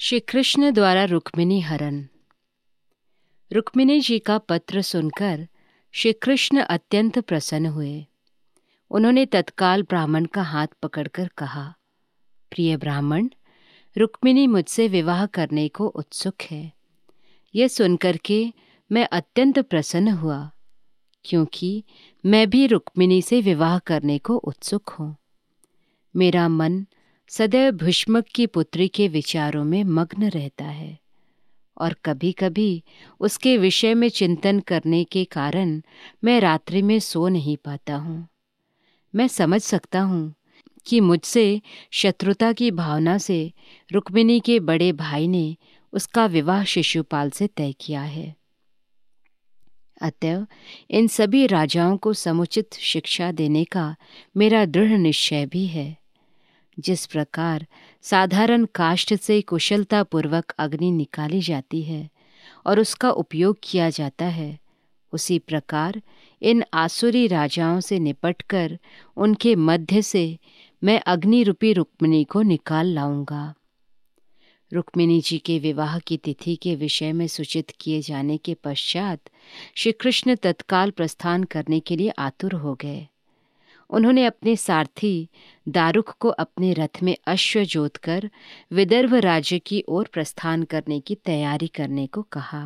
श्री कृष्ण द्वारा रुक्मिणी हरण। रुक्मिणी जी का पत्र सुनकर श्री कृष्ण अत्यंत प्रसन्न हुए। उन्होंने तत्काल ब्राह्मण का हाथ पकड़कर कहा, प्रिय ब्राह्मण, रुक्मिणी मुझसे विवाह करने को उत्सुक है। यह सुनकर के मैं अत्यंत प्रसन्न हुआ, क्योंकि मैं भी रुक्मिणी से विवाह करने को उत्सुक हूँ। मेरा मन सदैव भीष्मक की पुत्री के विचारों में मग्न रहता है और कभी कभी उसके विषय में चिंतन करने के कारण मैं रात्रि में सो नहीं पाता हूँ। मैं समझ सकता हूँ कि मुझसे शत्रुता की भावना से रुक्मिणी के बड़े भाई ने उसका विवाह शिशुपाल से तय किया है। अतएव इन सभी राजाओं को समुचित शिक्षा देने का मेरा दृढ़ निश्चय भी है। जिस प्रकार साधारण काष्ठ से कुशलतापूर्वक अग्नि निकाली जाती है और उसका उपयोग किया जाता है, उसी प्रकार इन आसुरी राजाओं से निपटकर उनके मध्य से मैं अग्नि रूपी रुक्मिणी को निकाल लाऊंगा। रुक्मिणी जी के विवाह की तिथि के विषय में सूचित किए जाने के पश्चात श्री कृष्ण तत्काल प्रस्थान करने के लिए आतुर हो गए। उन्होंने अपने सारथी दारुक को अपने रथ में अश्व जोतकर विदर्भ राज्य की ओर प्रस्थान करने की तैयारी करने को कहा।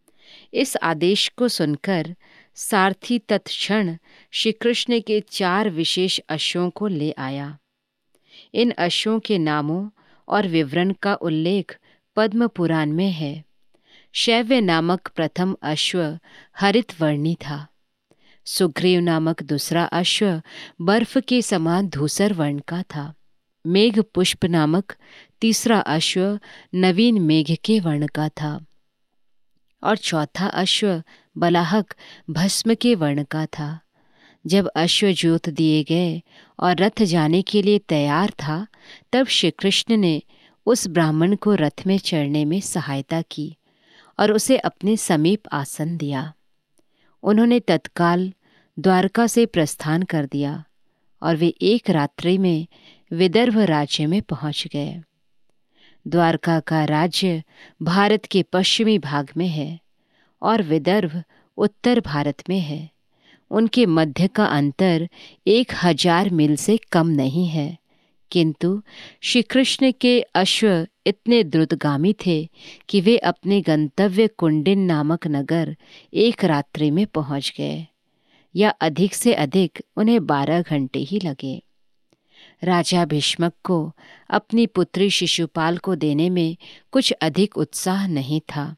इस आदेश को सुनकर सारथी तत्क्षण श्री कृष्ण के 4 विशेष अश्वों को ले आया। इन अश्वों के नामों और विवरण का उल्लेख पद्म पुराण में है। शैव्य नामक प्रथम अश्व हरित वर्णी था। सुग्रीव नामक दूसरा अश्व बर्फ के समान धूसर वर्ण का था। मेघ पुष्प नामक तीसरा अश्व नवीन मेघ के वर्ण का था और चौथा अश्व बलाहक भस्म के वर्ण का था। जब अश्व जोत दिए गए और रथ जाने के लिए तैयार था, तब श्री कृष्ण ने उस ब्राह्मण को रथ में चढ़ने में सहायता की और उसे अपने समीप आसन दिया। उन्होंने तत्काल द्वारका से प्रस्थान कर दिया और वे एक रात्रि में विदर्भ राज्य में पहुंच गए। द्वारका का राज्य भारत के पश्चिमी भाग में है और विदर्भ उत्तर भारत में है। उनके मध्य का अंतर 1000 मील से कम नहीं है, किंतु श्री कृष्ण के अश्व इतने द्रुतगामी थे कि वे अपने गंतव्य कुंडिन नामक नगर एक रात्रि में पहुंच गए, या अधिक से अधिक उन्हें 12 घंटे ही लगे। राजा भीष्मक को अपनी पुत्री शिशुपाल को देने में कुछ अधिक उत्साह नहीं था,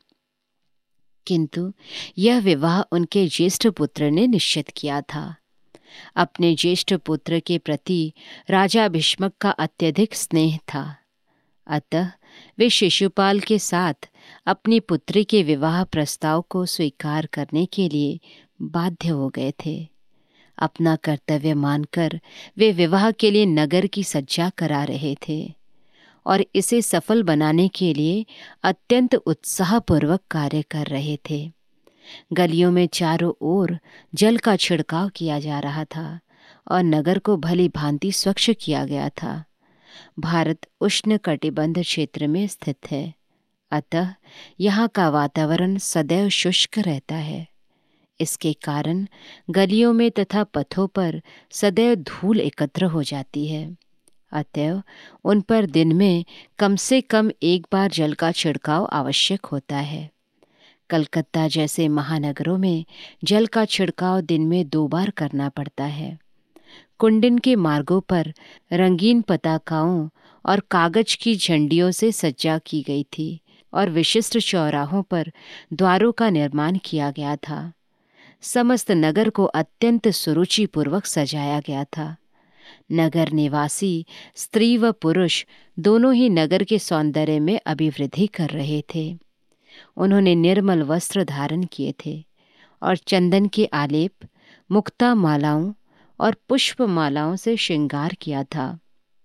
किंतु यह विवाह उनके ज्येष्ठ पुत्र ने निश्चित किया था। अपने ज्येष्ठ पुत्र के प्रति राजा भीष्मक का अत्यधिक स्नेह था, अतः वे शिशुपाल के साथ अपनी पुत्री के विवाह प्रस्ताव को स्वीकार करने के लिए बाध्य हो गए थे। अपना कर्तव्य मानकर वे विवाह के लिए नगर की सज्जा करा रहे थे और इसे सफल बनाने के लिए अत्यंत उत्साहपूर्वक कार्य कर रहे थे। गलियों में चारों ओर जल का छिड़काव किया जा रहा था और नगर को भली भांति स्वच्छ किया गया था। भारत उष्ण कटिबंध क्षेत्र में स्थित है, अतः यहाँ का वातावरण सदैव शुष्क रहता है। इसके कारण गलियों में तथा पथों पर सदैव धूल एकत्र हो जाती है। अतएव उन पर दिन में कम से कम एक बार जल का छिड़काव आवश्यक होता है। कलकत्ता जैसे महानगरों में जल का छिड़काव दिन में 2 बार करना पड़ता है। कुंडिन के मार्गों पर रंगीन पताकाओं और कागज की झंडियों से सज्जा की गई थी और विशिष्ट चौराहों पर द्वारों का निर्माण किया गया था। समस्त नगर को अत्यंत सुरुचिपूर्वक सजाया गया था। नगर निवासी स्त्री व पुरुष दोनों ही नगर के सौंदर्य में अभिवृद्धि कर रहे थे। उन्होंने निर्मल वस्त्र धारण किए थे और चंदन के आलेप, मुक्ता मालाओं और पुष्प मालाओं से श्रृंगार किया था।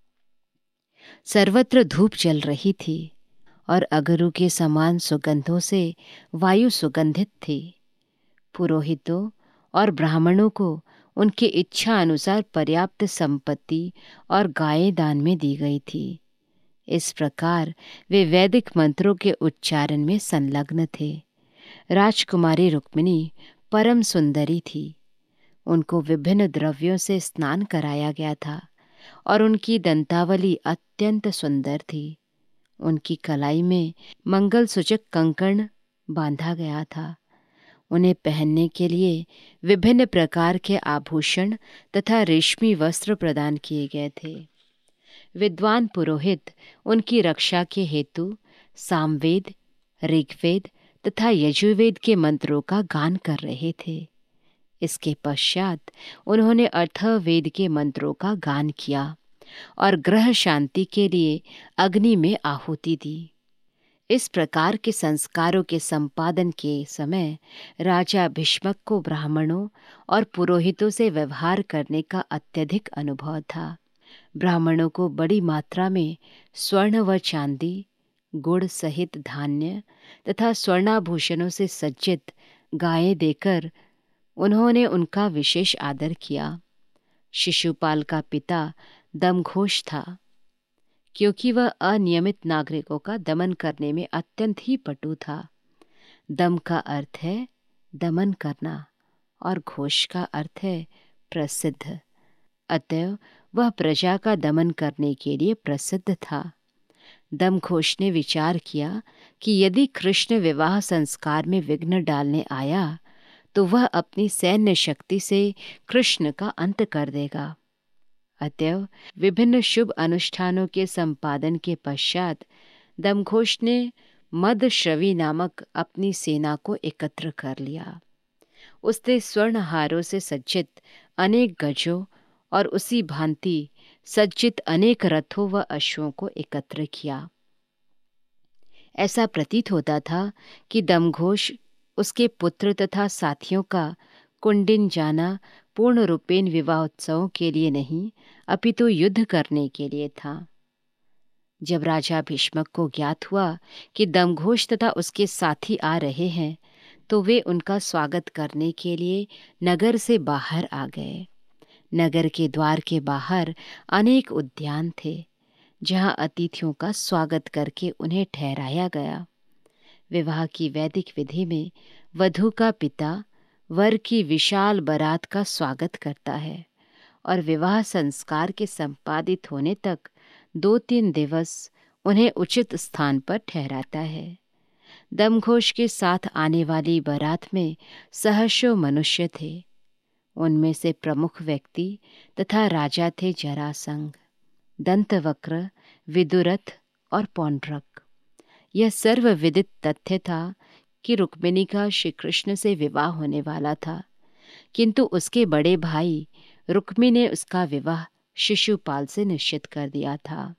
सर्वत्र धूप जल रही थी और अगरू के समान सुगंधों से वायु सुगंधित थी। पुरोहितों और ब्राह्मणों को उनकी इच्छा अनुसार पर्याप्त संपत्ति और गायें दान में दी गई थी। इस प्रकार वे वैदिक मंत्रों के उच्चारण में संलग्न थे। राजकुमारी रुक्मिणी परम सुंदरी थी। उनको विभिन्न द्रव्यों से स्नान कराया गया था और उनकी दंतावली अत्यंत सुंदर थी। उनकी कलाई में मंगल सूचक कंकण बांधा गया था। उन्हें पहनने के लिए विभिन्न प्रकार के आभूषण तथा रेशमी वस्त्र प्रदान किए गए थे। विद्वान पुरोहित उनकी रक्षा के हेतु सामवेद, ऋग्वेद तथा यजुर्वेद के मंत्रों का गान कर रहे थे। इसके पश्चात उन्होंने अथर्ववेद के मंत्रों का गान किया और ग्रह शांति के लिए अग्नि में आहुति दी। इस प्रकार के संस्कारों के संपादन के समय राजा भीष्मक को ब्राह्मणों और पुरोहितों से व्यवहार करने का अत्यधिक अनुभव था। ब्राह्मणों को बड़ी मात्रा में स्वर्ण व चांदी, गुड़ सहित धान्य तथा स्वर्णाभूषणों से सज्जित गायें देकर उन्होंने उनका विशेष आदर किया। शिशुपाल का पिता दमघोष था, क्योंकि वह अनियमित नागरिकों का दमन करने में अत्यंत ही पटु था। दम का अर्थ है दमन करना और घोष का अर्थ है प्रसिद्ध। अतएव वह प्रजा का दमन करने के लिए प्रसिद्ध था। दमघोष ने विचार किया कि यदि कृष्ण विवाह संस्कार में विघ्न डालने आया तो वह अपनी सैन्य शक्ति से कृष्ण का अंत कर देगा। अतएव विभिन्न शुभ अनुष्ठानों के संपादन के पश्चात दमघोष ने मदश्रवी नामक अपनी सेना को एकत्र कर लिया। उसने स्वर्णहारों से सज्जित अनेक गजों और उसी भांति सज्जित अनेक रथों व अश्वों को एकत्र किया। ऐसा प्रतीत होता था कि दमघोष उसके पुत्र तथा साथियों का कुंडिन जाना पूर्ण रूपेण विवाहोत्सवों के लिए नहीं अपितु युद्ध करने के लिए था। जब राजा भीष्मक को ज्ञात हुआ कि दमघोष तथा उसके साथी आ रहे हैं तो वे उनका स्वागत करने के लिए नगर से बाहर आ गए। नगर के द्वार के बाहर अनेक उद्यान थे जहां अतिथियों का स्वागत करके उन्हें ठहराया गया। विवाह की वैदिक विधि में वधू का पिता वर की विशाल बारात का स्वागत करता है और विवाह संस्कार के संपादित होने तक 2-3 दिवस उन्हें उचित स्थान पर ठहराता है। दमघोष के साथ आने वाली बारात में सहस्रों मनुष्य थे। उनमें से प्रमुख व्यक्ति तथा राजा थे जरासंध, दंतवक्र, विदुरथ और पौंड्रक। यह सर्वविदित तथ्य था कि रुक्मिणी का श्री कृष्ण से विवाह होने वाला था, किंतु उसके बड़े भाई रुक्मी ने उसका विवाह शिशुपाल से निश्चित कर दिया था।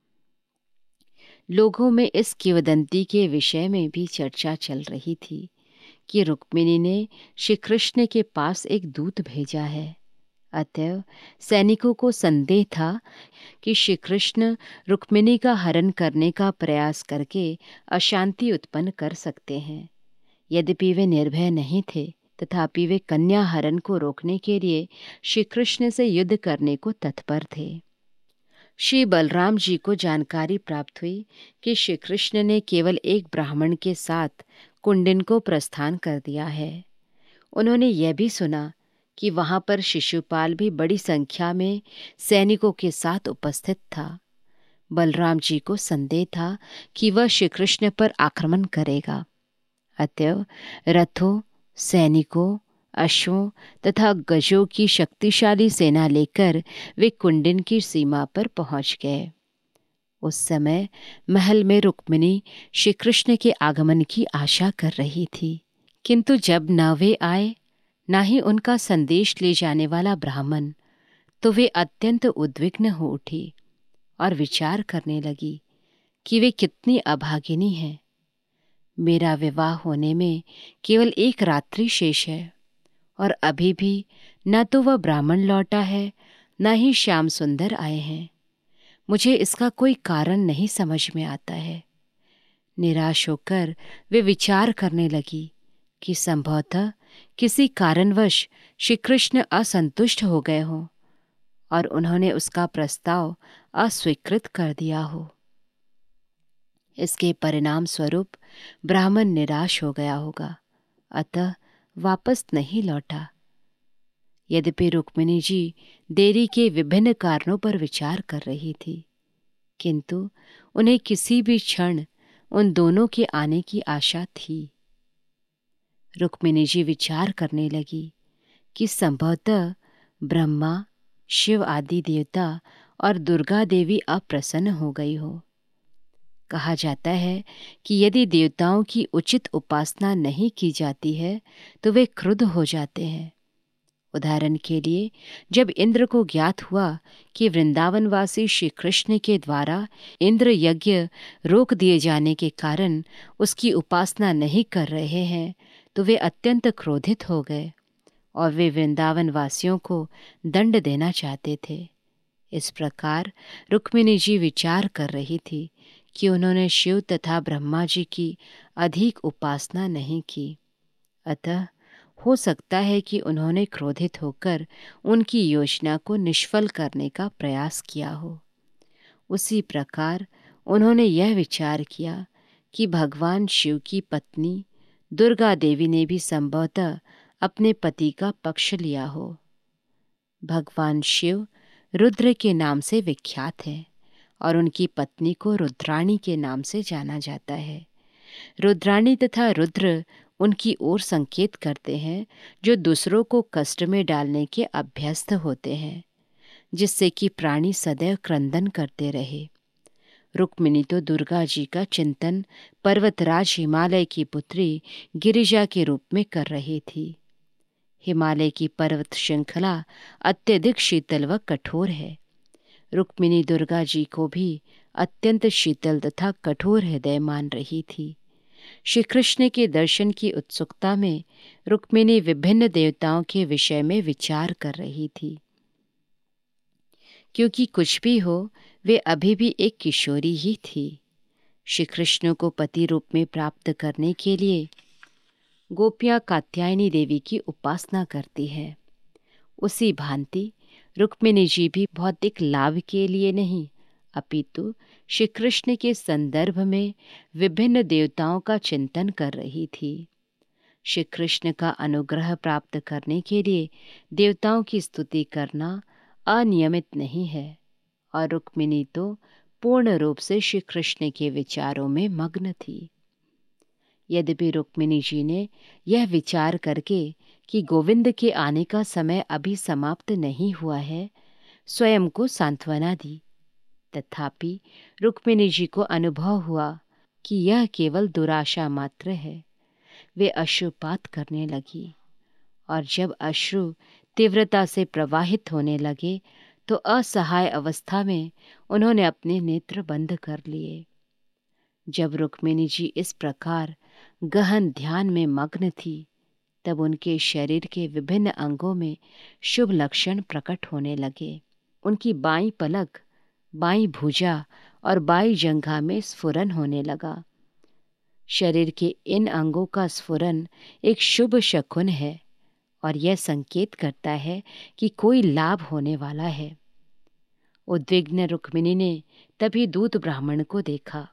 लोगों में इस किंवदंती के विषय में भी चर्चा चल रही थी कि रुक्मिणी ने श्री कृष्ण के पास एक दूत भेजा है। अतएव सैनिकों को संदेह था कि श्री कृष्ण रुक्मिणी का हरण करने का प्रयास करके अशांति उत्पन्न कर सकते हैं। यद्यपि वे निर्भय नहीं थे, तथापि वे कन्या हरण को रोकने के लिए श्री कृष्ण से युद्ध करने को तत्पर थे। श्री बलराम जी को जानकारी प्राप्त हुई कि श्री कृष्ण ने केवल एक ब्राह्मण के साथ कुंडिन को प्रस्थान कर दिया है। उन्होंने यह भी सुना कि वहां पर शिशुपाल भी बड़ी संख्या में सैनिकों के साथ उपस्थित था। बलराम जी को संदेह था कि वह श्री कृष्ण पर आक्रमण करेगा। अतएव रथों, सैनिकों, अश्वों तथा गजों की शक्तिशाली सेना लेकर वे कुंडिन की सीमा पर पहुंच गए। उस समय महल में रुक्मिणी श्री कृष्ण के आगमन की आशा कर रही थी, किंतु जब न वे आए न ही उनका संदेश ले जाने वाला ब्राह्मण, तो वे अत्यंत उद्विग्न हो उठी और विचार करने लगी कि वे कितनी अभागिनी हैं। मेरा विवाह होने में केवल एक रात्रि शेष है और अभी भी न तो वह ब्राह्मण लौटा है न ही श्याम सुंदर आए हैं। मुझे इसका कोई कारण नहीं समझ में आता है। निराश होकर वे विचार करने लगी कि संभवतः किसी कारणवश श्री कृष्ण असंतुष्ट हो गए हों और उन्होंने उसका प्रस्ताव अस्वीकृत कर दिया हो। इसके परिणाम स्वरूप ब्राह्मण निराश हो गया होगा, अतः वापस नहीं लौटा। यद्यपि रुक्मिणी जी देरी के विभिन्न कारणों पर विचार कर रही थी, किंतु उन्हें किसी भी क्षण उन दोनों के आने की आशा थी। रुक्मिणी जी विचार करने लगी कि संभवतः ब्रह्मा, शिव आदि देवता और दुर्गा देवी अप्रसन्न हो गई हो। कहा जाता है कि यदि देवताओं की उचित उपासना नहीं की जाती है तो वे क्रुद्ध हो जाते हैं। उदाहरण के लिए, जब इंद्र को ज्ञात हुआ कि वृंदावनवासी श्री कृष्ण के द्वारा इंद्र यज्ञ रोक दिए जाने के कारण उसकी उपासना नहीं कर रहे हैं, तो वे अत्यंत क्रोधित हो गए और वे वृंदावन वासियों को दंड देना चाहते थे। इस प्रकार रुक्मिणी जी विचार कर रही थी कि उन्होंने शिव तथा ब्रह्मा जी की अधिक उपासना नहीं की, अतः हो सकता है कि उन्होंने क्रोधित होकर उनकी योजना को निष्फल करने का प्रयास किया हो। उसी प्रकार उन्होंने यह विचार किया कि भगवान शिव की पत्नी दुर्गा देवी ने भी संभवतः अपने पति का पक्ष लिया हो। भगवान शिव रुद्र के नाम से विख्यात हैं और उनकी पत्नी को रुद्राणी के नाम से जाना जाता है। रुद्राणी तथा रुद्र उनकी ओर संकेत करते हैं जो दूसरों को कष्ट में डालने के अभ्यस्त होते हैं, जिससे कि प्राणी सदैव क्रंदन करते रहे। रुक्मिणी तो दुर्गा जी का चिंतन पर्वतराज हिमालय की पुत्री गिरिजा के रूप में कर रही थी। हिमालय की पर्वत श्रृंखला अत्यधिक शीतल व कठोर है। रुक्मिणी दुर्गा जी को भी अत्यंत शीतल तथा कठोर हृदय मान रही थी। श्री कृष्ण के दर्शन की उत्सुकता में रुक्मिणी विभिन्न देवताओं के विषय में विचार कर रही थी। क्योंकि कुछ भी हो, वे अभी भी एक किशोरी ही थी। श्री कृष्ण को पति रूप में प्राप्त करने के लिए गोपियाँ कात्यायनी देवी की उपासना करती है। उसी भांति रुक्मिणी जी भी भौतिक लाभ के लिए नहीं, अपितु श्री कृष्ण के संदर्भ में विभिन्न देवताओं का चिंतन कर रही थी। श्री कृष्ण का अनुग्रह प्राप्त करने के लिए देवताओं की स्तुति करना अनियमित नहीं है, और रुक्मिणी तो पूर्ण रूप से श्री कृष्ण के विचारों में मग्न थी। यद्यपि रुक्मिणी जी ने यह विचार करके कि गोविंद के आने का समय अभी समाप्त नहीं हुआ है, स्वयं को सांत्वना दी, तथापि रुक्मिणी जी को अनुभव हुआ कि यह केवल दुराशा मात्र है। वे अश्रुपात करने लगी, और जब अश्रु तीव्रता से प्रवाहित होने लगे तो असहाय अवस्था में उन्होंने अपने नेत्र बंद कर लिए। जब रुक्मिणी जी इस प्रकार गहन ध्यान में मग्न थी, तब उनके शरीर के विभिन्न अंगों में शुभ लक्षण प्रकट होने लगे। उनकी बाईं पलक, बाईं भुजा और बाईं जंघा में स्फुरन होने लगा। शरीर के इन अंगों का स्फुरन एक शुभ शकुन है और यह संकेत करता है कि कोई लाभ होने वाला है। उद्विग्न रुक्मिणी ने तभी दूत ब्राह्मण को देखा।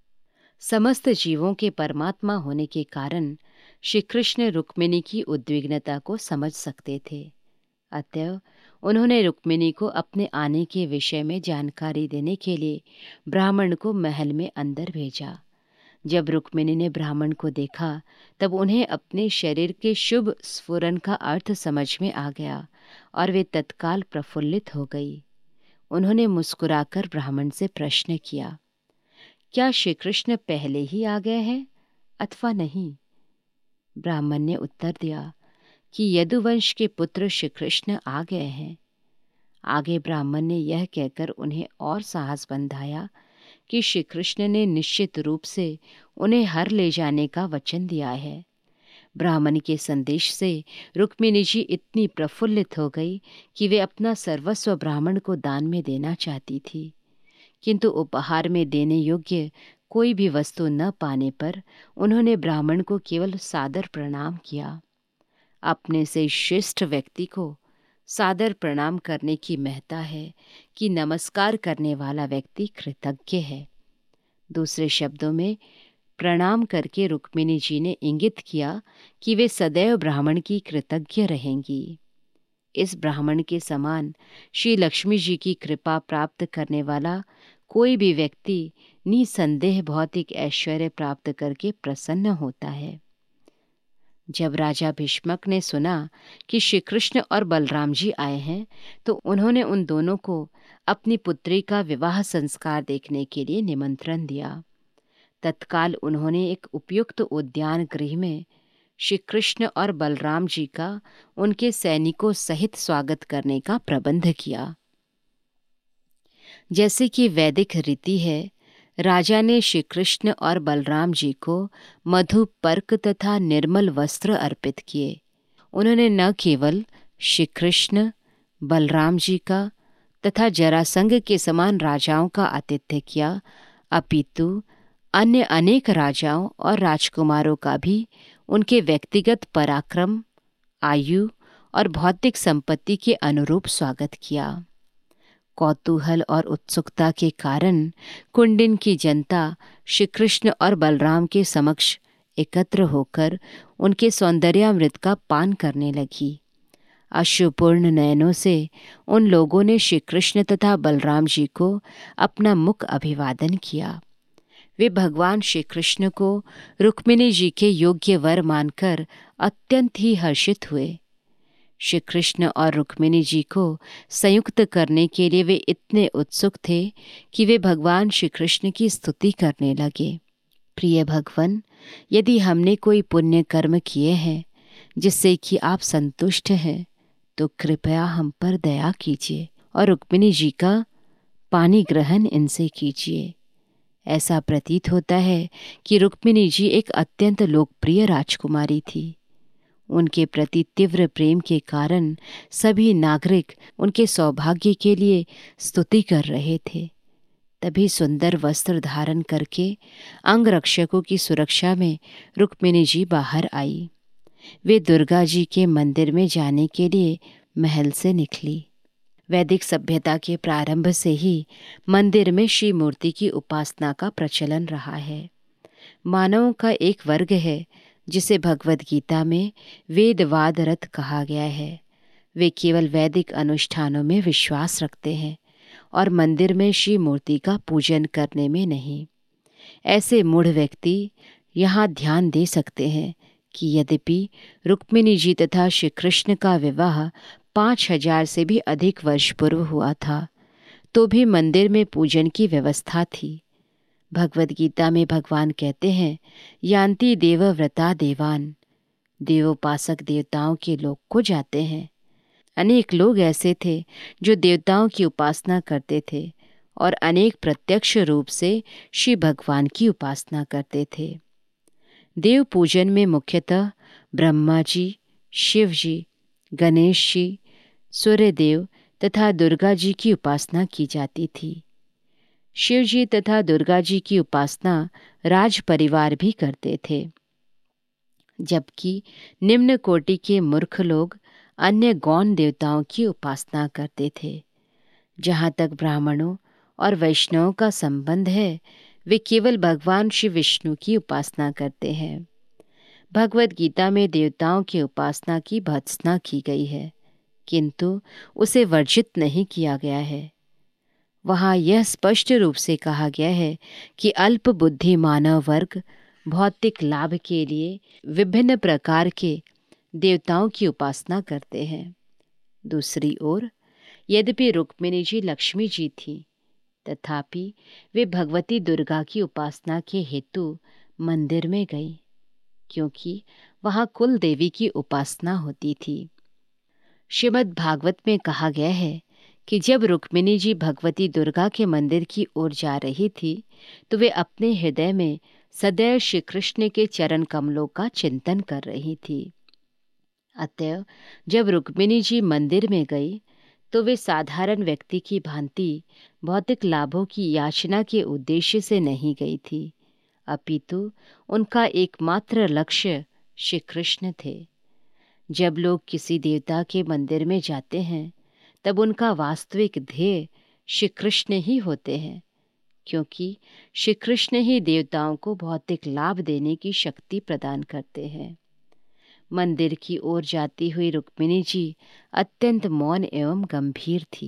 समस्त जीवों के परमात्मा होने के कारण श्री कृष्ण रुक्मिणी की उद्विग्नता को समझ सकते थे। अतएव उन्होंने रुक्मिणी को अपने आने के विषय में जानकारी देने के लिए ब्राह्मण को महल में अंदर भेजा। जब रुक्मिणी ने ब्राह्मण को देखा, तब उन्हें अपने शरीर के शुभ स्फुरन का अर्थ समझ में आ गया और वे तत्काल प्रफुल्लित हो गई। उन्होंने मुस्कुराकर ब्राह्मण से प्रश्न किया, क्या श्री कृष्ण पहले ही आ गए हैं अथवा नहीं? ब्राह्मण ने उत्तर दिया कि यदुवंश के पुत्र श्री कृष्ण आ गए हैं। आगे ब्राह्मण ने यह कहकर उन्हें और साहस बंधाया कि श्री कृष्ण ने निश्चित रूप से उन्हें हर ले जाने का वचन दिया है। ब्राह्मण के संदेश से रुक्मिणी जी इतनी प्रफुल्लित हो गई कि वे अपना सर्वस्व ब्राह्मण को दान में देना चाहती थी, किंतु उपहार में देने योग्य कोई भी वस्तु न पाने पर उन्होंने ब्राह्मण को केवल सादर प्रणाम किया। अपने से श्रेष्ठ व्यक्ति को सादर प्रणाम करने की महत्ता है कि नमस्कार करने वाला व्यक्ति कृतज्ञ है। दूसरे शब्दों में, प्रणाम करके रुक्मिणी जी ने इंगित किया कि वे सदैव ब्राह्मण की कृतज्ञ रहेंगी। इस ब्राह्मण के समान श्री लक्ष्मी जी की कृपा प्राप्त करने वाला कोई भी व्यक्ति निसंदेह भौतिक ऐश्वर्य प्राप्त करके प्रसन्न होता है। जब राजा भीष्मक ने सुना कि श्री कृष्ण और बलराम जी आए हैं, तो उन्होंने उन दोनों को अपनी पुत्री का विवाह संस्कार देखने के लिए निमंत्रण दिया। तत्काल उन्होंने एक उपयुक्त उद्यान गृह में श्री कृष्ण और बलराम जी का उनके सैनिकों सहित स्वागत करने का प्रबंध किया। जैसे कि वैदिक रीति है, राजा ने श्री कृष्ण और बलराम जी को मधु पर्क तथा निर्मल वस्त्र अर्पित किए। उन्होंने न केवल श्री कृष्ण, बलराम जी का तथा जरासंध के समान राजाओं का आतिथ्य किया, अपितु अन्य अनेक राजाओं और राजकुमारों का भी उनके व्यक्तिगत पराक्रम, आयु और भौतिक संपत्ति के अनुरूप स्वागत किया। कौतूहल और उत्सुकता के कारण कुंडिन की जनता श्री कृष्ण और बलराम के समक्ष एकत्र होकर उनके सौंदर्यामृत का पान करने लगी। अश्रुपूर्ण नयनों से उन लोगों ने श्री कृष्ण तथा बलराम जी को अपना मुख अभिवादन किया। वे भगवान श्री कृष्ण को रुक्मिणी जी के योग्य वर मानकर अत्यंत ही हर्षित हुए। श्री कृष्ण और रुक्मिणी जी को संयुक्त करने के लिए वे इतने उत्सुक थे कि वे भगवान श्री कृष्ण की स्तुति करने लगे। प्रिय भगवान, यदि हमने कोई पुण्य कर्म किए हैं जिससे कि आप संतुष्ट हैं, तो कृपया हम पर दया कीजिए और रुक्मिणी जी का पानी ग्रहण इनसे कीजिए। ऐसा प्रतीत होता है कि रुक्मिणी जी एक अत्यंत लोकप्रिय राजकुमारी थी। उनके प्रति तीव्र प्रेम के कारण सभी नागरिक उनके सौभाग्य के लिए स्तुति कर रहे थे। तभी सुंदर वस्त्र धारण करके अंगरक्षकों की सुरक्षा में रुक्मिणी जी बाहर आई। वे दुर्गा जी के मंदिर में जाने के लिए महल से निकली। वैदिक सभ्यता के प्रारंभ से ही मंदिर में श्री मूर्ति की उपासना का प्रचलन रहा है। मानवों का एक वर्ग है जिसे भगवद गीता में वेदवाद रत कहा गया है। वे केवल वैदिक अनुष्ठानों में विश्वास रखते हैं और मंदिर में श्री मूर्ति का पूजन करने में नहीं। ऐसे मूढ़ व्यक्ति यहाँ ध्यान दे सकते हैं कि यद्यपि रुक्मिणी जी तथा श्री कृष्ण का विवाह 5000 से भी अधिक वर्ष पूर्व हुआ था, तो भी मंदिर में पूजन की व्यवस्था थी। भगवद गीता में भगवान कहते हैं, यान्ति देवव्रता देवान, देवोपासक देवताओं के लोक को जाते हैं। अनेक लोग ऐसे थे जो देवताओं की उपासना करते थे और अनेक प्रत्यक्ष रूप से श्री भगवान की उपासना करते थे। देव पूजन में मुख्यतः ब्रह्मा जी, शिव जी, गणेश जी, सूर्यदेव तथा दुर्गा जी की उपासना की जाती थी। शिव जी तथा दुर्गा जी की उपासना राज परिवार भी करते थे, जबकि निम्न कोटि के मूर्ख लोग अन्य गौण देवताओं की उपासना करते थे। जहाँ तक ब्राह्मणों और वैष्णवों का संबंध है, वे केवल भगवान श्री विष्णु की उपासना करते हैं। भगवद गीता में देवताओं की उपासना की भर्त्सना की गई है, किंतु उसे वर्जित नहीं किया गया है। वहाँ यह स्पष्ट रूप से कहा गया है कि अल्प बुद्धि मानव वर्ग भौतिक लाभ के लिए विभिन्न प्रकार के देवताओं की उपासना करते हैं। दूसरी ओर, यद्यपि रुक्मिणी जी लक्ष्मी जी थी, तथापि वे भगवती दुर्गा की उपासना के हेतु मंदिर में गई, क्योंकि वहाँ कुल देवी की उपासना होती थी। श्रीमद् भागवत में कहा गया है कि जब रुक्मिणी जी भगवती दुर्गा के मंदिर की ओर जा रही थी, तो वे अपने हृदय में सदैव श्री कृष्ण के चरण कमलों का चिंतन कर रही थी। अतएव जब रुक्मिणी जी मंदिर में गई, तो वे साधारण व्यक्ति की भांति भौतिक लाभों की याचना के उद्देश्य से नहीं गई थी, अपितु उनका एकमात्र लक्ष्य श्री कृष्ण थे। जब लोग किसी देवता के मंदिर में जाते हैं, तब उनका वास्तविक ध्येय श्री कृष्ण ही होते हैं, क्योंकि श्री कृष्ण ही देवताओं को भौतिक लाभ देने की शक्ति प्रदान करते हैं। मंदिर की ओर जाती हुई रुक्मिणी जी अत्यंत मौन एवं गंभीर थी।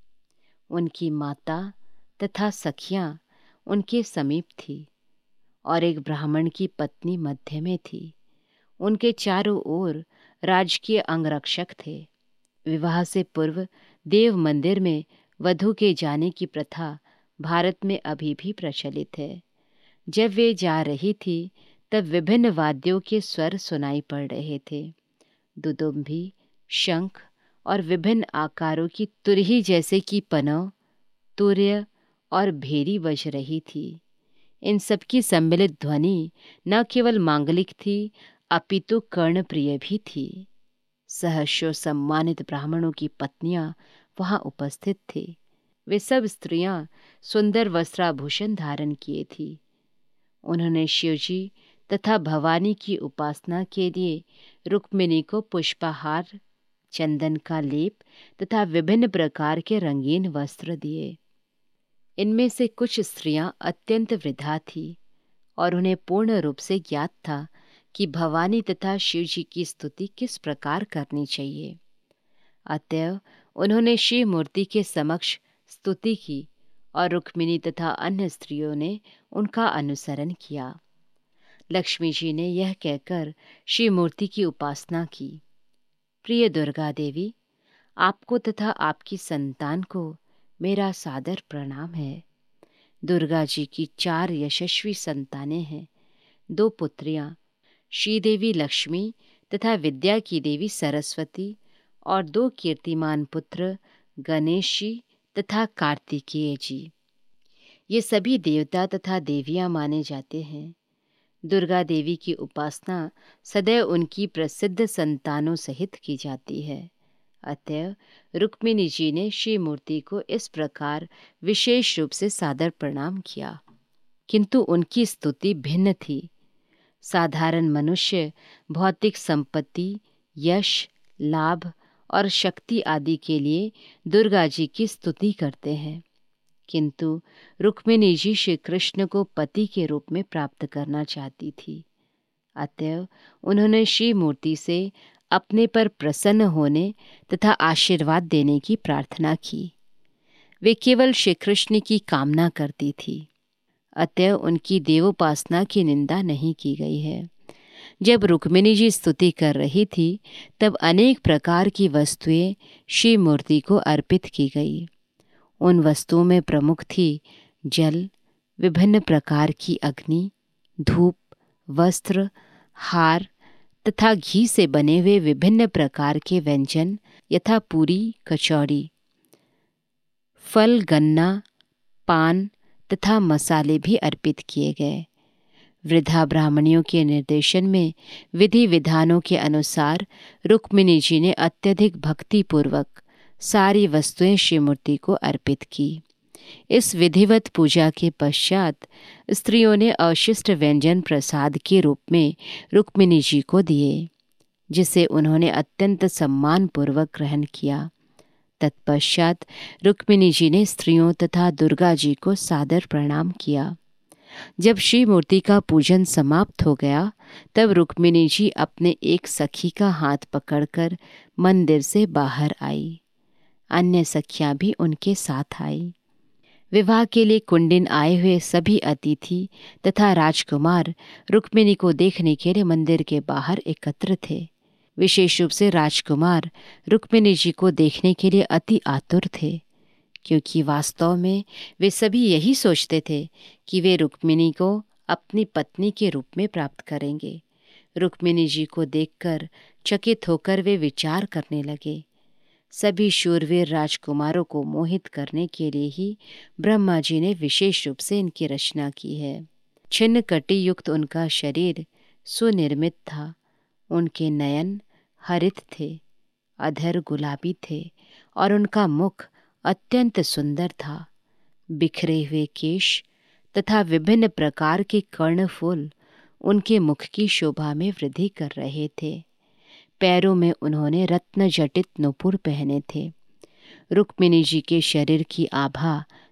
उनकी माता तथा सखियां उनके समीप थी और एक ब्राह्मण की पत्नी मध्य में थी। उनके चारों ओर राजकीय अंगरक्षक थे। विवाह से पूर्व देव मंदिर में वधू के जाने की प्रथा भारत में अभी भी प्रचलित है। जब वे जा रही थी तब विभिन्न वाद्यों के स्वर सुनाई पड़ रहे थे। दुदुम्भी, शंख और विभिन्न आकारों की तुरही जैसे कि पनव, तुर्य और भेरी बज रही थी। इन सबकी सम्मिलित ध्वनि न केवल मांगलिक थी अपितु कर्णप्रिय भी थी। सहस्रों सम्मानित ब्राह्मणों की पत्नियां वहां उपस्थित थी। वे सब स्त्रियां सुंदर वस्त्राभूषण धारण किए थी। उन्होंने शिवजी तथा भवानी की उपासना के लिए रुक्मिणी को पुष्पहार, चंदन का लेप तथा विभिन्न प्रकार के रंगीन वस्त्र दिए। इनमें से कुछ स्त्रियां अत्यंत वृद्धा थी और उन्हें पूर्ण रूप से ज्ञात था कि भवानी तथा शिवजी की स्तुति किस प्रकार करनी चाहिए। अतएव उन्होंने शिव मूर्ति के समक्ष स्तुति की और रुक्मिणी तथा अन्य स्त्रियों ने उनका अनुसरण किया। लक्ष्मी जी ने यह कहकर शिव मूर्ति की उपासना की। प्रिय दुर्गा देवी, आपको तथा आपकी संतान को मेरा सादर प्रणाम है। दुर्गा जी की 4 यशस्वी संतानें हैं। 2 पुत्रियां श्रीदेवी लक्ष्मी तथा विद्या की देवी सरस्वती और 2 कीर्तिमान पुत्र गणेश जी तथा कार्तिकेय जी। ये सभी देवता तथा देवियां माने जाते हैं। दुर्गा देवी की उपासना सदैव उनकी प्रसिद्ध संतानों सहित की जाती है। अतएव रुक्मिणी जी ने श्री मूर्ति को इस प्रकार विशेष रूप से सादर प्रणाम किया। किंतु उनकी स्तुति भिन्न थी। साधारण मनुष्य भौतिक संपत्ति, यश, लाभ और शक्ति आदि के लिए दुर्गा जी की स्तुति करते हैं, किंतु रुक्मिणी जी श्री कृष्ण को पति के रूप में प्राप्त करना चाहती थी। अतएव उन्होंने श्री मूर्ति से अपने पर प्रसन्न होने तथा आशीर्वाद देने की प्रार्थना की। वे केवल श्री कृष्ण की कामना करती थी। अतएव उनकी देवोपासना की निंदा नहीं की गई है। जब रुक्मिणी जी स्तुति कर रही थी तब अनेक प्रकार की वस्तुएं श्री मूर्ति को अर्पित की गई। उन वस्तुओं में प्रमुख थी जल, विभिन्न प्रकार की अग्नि, धूप, वस्त्र, हार तथा घी से बने हुए विभिन्न प्रकार के व्यंजन यथा पूरी, कचौड़ी, फल, गन्ना, पान तथा मसाले भी अर्पित किए गए। वृद्धा ब्राह्मणियों के निर्देशन में विधि विधानों के अनुसार रुक्मिणी जी ने अत्यधिक भक्तिपूर्वक सारी वस्तुएं श्री मूर्ति को अर्पित की। इस विधिवत पूजा के पश्चात स्त्रियों ने अवशिष्ट व्यंजन प्रसाद के रूप में रुक्मिणी जी को दिए, जिसे उन्होंने अत्यंत सम्मानपूर्वक ग्रहण किया। तत्पश्चात रुक्मिणी जी ने स्त्रियों तथा दुर्गा जी को सादर प्रणाम किया। जब श्री मूर्ति का पूजन समाप्त हो गया तब रुक्मिणी जी अपने एक सखी का हाथ पकड़कर मंदिर से बाहर आई। अन्य सखियां भी उनके साथ आई। विवाह के लिए कुंडिन आए हुए सभी अतिथि तथा राजकुमार रुक्मिणी को देखने के लिए मंदिर के बाहर एकत्र थे। विशेष रूप से राजकुमार रुक्मिणी जी को देखने के लिए अति आतुर थे, क्योंकि वास्तव में वे सभी यही सोचते थे कि वे रुक्मिणी को अपनी पत्नी के रूप में प्राप्त करेंगे। रुक्मिणी जी को देखकर चकित होकर वे विचार करने लगे, सभी शूरवीर राजकुमारों को मोहित करने के लिए ही ब्रह्मा जी ने विशेष रूप से इनकी रचना की है। छिन्न कटी युक्त उनका शरीर सुनिर्मित था। उनके नयन हरित थे, अधर गुलाबी थे और उनका मुख अत्यंत सुंदर था। बिखरे हुए केश तथा विभिन्न प्रकार के कर्णफूल उनके मुख की शोभा में वृद्धि कर रहे थे। पैरों में उन्होंने रत्न जटित नुपुर पहने थे। रुक्मिणी जी के शरीर की आभा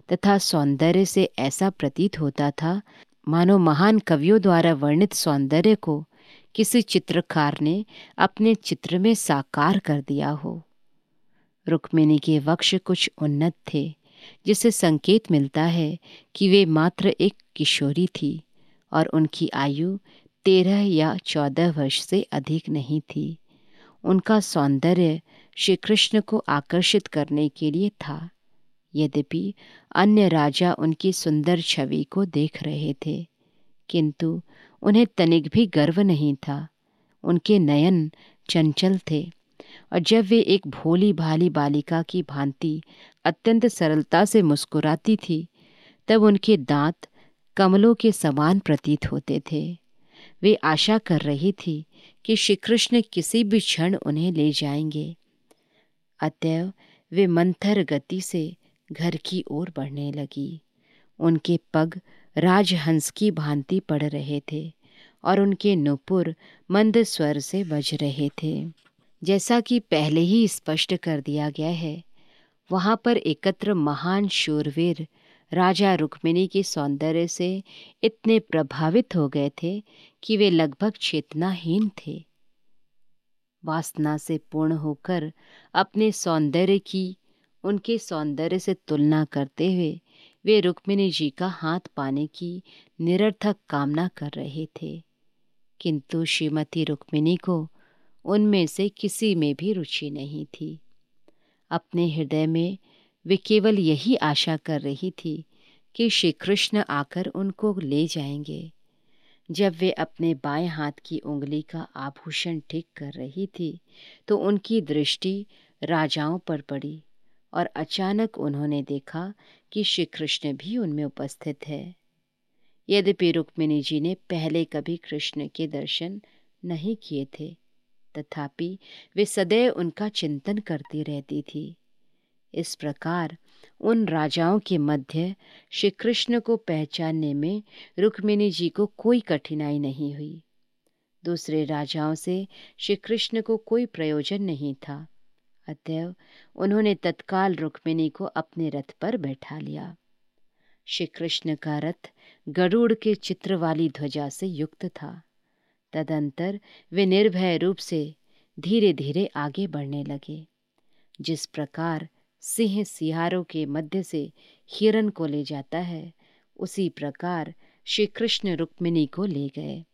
तथा सौंदर्य से ऐसा प्रतीत होता था मानो महान कवियों द्वारा वर्णित सौंदर्य को किसी चित्रकार ने अपने चित्र में साकार कर दिया हो। रुक्मिणी के वक्ष कुछ उन्नत थे, जिससे संकेत मिलता है कि वे मात्र एक किशोरी थी और उनकी आयु 13 या 14 वर्ष से अधिक नहीं थी। उनका सौंदर्य श्री कृष्ण को आकर्षित करने के लिए था। यद्यपि अन्य राजा उनकी सुंदर छवि को देख रहे थे, किंतु उन्हें तनिक भी गर्व नहीं था। उनके नयन चंचल थे और जब वे एक भोली भाली बालिका की भांति अत्यंत सरलता से मुस्कुराती थी, तब उनके दांत कमलों के समान प्रतीत होते थे। वे आशा कर रही थी कि श्री कृष्ण किसी भी क्षण उन्हें ले जाएंगे। अतएव वे मंथर गति से घर की ओर बढ़ने लगी। उनके पग राजहंस की भांति पड़ रहे थे और उनके नुपुर मंद स्वर से बज रहे थे। जैसा कि पहले ही स्पष्ट कर दिया गया है, वहाँ पर एकत्र महान शूरवीर राजा रुक्मिणी के सौंदर्य से इतने प्रभावित हो गए थे कि वे लगभग चेतनाहीन थे। वासना से पूर्ण होकर अपने सौंदर्य की उनके सौंदर्य से तुलना करते हुए वे रुक्मिणी जी का हाथ पाने की निरर्थक कामना कर रहे थे, किंतु श्रीमती रुक्मिणी को उनमें से किसी में भी रुचि नहीं थी। अपने हृदय में वे केवल यही आशा कर रही थी कि श्री कृष्ण आकर उनको ले जाएंगे। जब वे अपने बाएं हाथ की उंगली का आभूषण ठीक कर रही थी, तो उनकी दृष्टि राजाओं पर पड़ी और अचानक उन्होंने देखा कि श्री कृष्ण भी उनमें उपस्थित है। यद्यपि रुक्मिणी जी ने पहले कभी कृष्ण के दर्शन नहीं किए थे, तथापि वे सदैव उनका चिंतन करती रहती थी। इस प्रकार उन राजाओं के मध्य श्री कृष्ण को पहचानने में रुक्मिणी जी को कोई कठिनाई नहीं हुई। दूसरे राजाओं से श्री कृष्ण को कोई प्रयोजन नहीं था, अतएव उन्होंने तत्काल रुक्मिणी को अपने रथ पर बैठा लिया। श्री कृष्ण का रथ गरुड़ के चित्र वाली ध्वजा से युक्त था। तदंतर वे निर्भय रूप से धीरे धीरे आगे बढ़ने लगे। जिस प्रकार सिंह सियारों के मध्य से हिरन को ले जाता है, उसी प्रकार श्री कृष्ण रुक्मिणी को ले गए।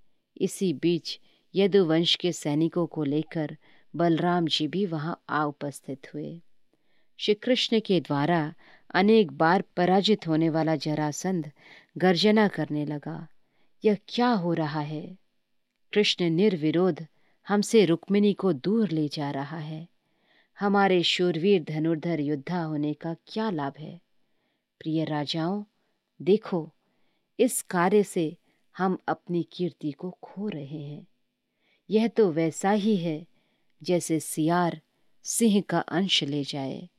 इसी बीच यदुवंश के सैनिकों को लेकर बलराम जी भी वहां आ उपस्थित हुए। श्री कृष्ण के द्वारा अनेक बार पराजित होने वाला जरासंध गर्जना करने लगा, यह क्या हो रहा है? कृष्ण निर्विरोध हमसे रुक्मिणी को दूर ले जा रहा है। हमारे शूरवीर धनुर्धर योद्धा होने का क्या लाभ है? प्रिय राजाओं, देखो, इस कार्य से हम अपनी कीर्ति को खो रहे हैं। यह तो वैसा ही है जैसे सियार सिंह का अंश ले जाए।